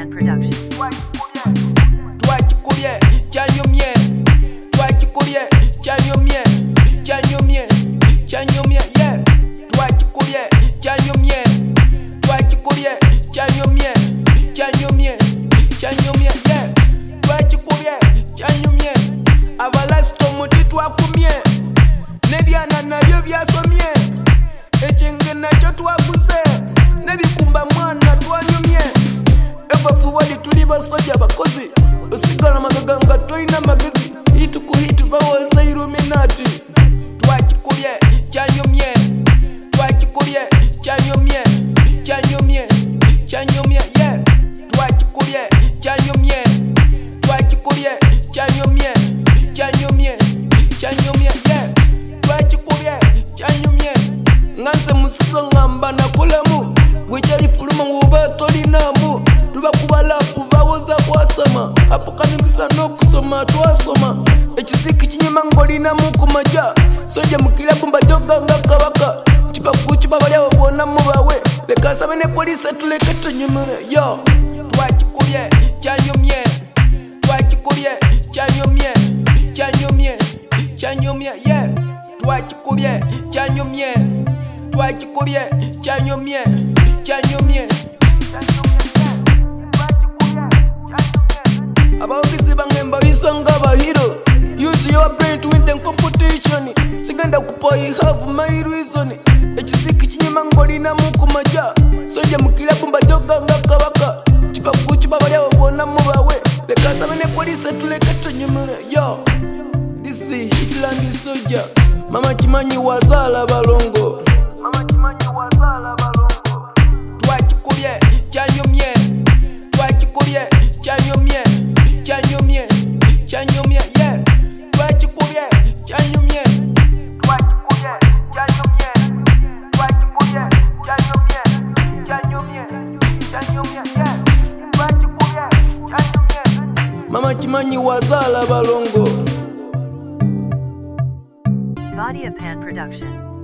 Pan Production. Twakikubye kyanyumye, twakikubye kyanyumye, kyanyumye, kyanyumye, yeah. Twakikubye kyanyumye, twakikubye kyanyumye, kyanyumye, kyanyumye, yeah. Twakikubye kyanyumye, abalasito muti twakumye, nebyana nabyo byasomye, ekyenge nakyo twaguze, nebikumba mwana twanyumye. Ebafu wali tuli basajja bakozi, osigala mabega nga toyina magezi, hitu ku hitu bawoza Illuminati. Twakikubye kyanyumye, twakikubye kyanyumye, kyanyumye, kyanyumye, yeah. Twakikubye kyanyumye, twakikubye kyanyumye, kyanyumye, kyanyumye, yeah. Twakikubye kyanyumye, nganze musizo ngamba nakulamu, gwekyali fuluma nguba tolinamu. Tubakuba lapu bawoza kwasama, apokanigisa n'okusoma twasoma. Ekiziki kinyuma ng'olinamu ku majja, soja mukilabu mbajoga nga kabaka. Kibaku kibabalyawo bonna mubawe, leka nsabe ne poliisi tuleke tunyumire, yo. Twakikubye kyanyumye, twakikubye kyanyumye, kyanyumye, kyanyumye, yeah. Twakikubye kyanyumye, twakikubye kyanyumye, kyanyumye. Abavugizi bangemba bisanga bahiro. Use your brain to win the competition. Sigenda kupa you have my reason. Ekiziki kinyuma ng'olinamu ku majja, soja mukilabu mbajoga nga kabaka. Kibaku kibabalyawo bonna mubawe, leka nsabe ne poliisi tuleke tunyumire, yo. This is Hitland soldier. Mama kimanyi wazaala balongo, mama kimanyi wazaala balongo. Twakikubye kyanyumye, twakikubye kyanyumye, kyanyumye, kyanyumye, yeah. Twakikubye kyanyumye, twakikubye kyanyumye, twakikubye kyanyumye, kyanyumye, kyanyumye, yeah. Twakikubye kyanyumye, mama kimanyi wazaala balongo. Vadia Pan Production.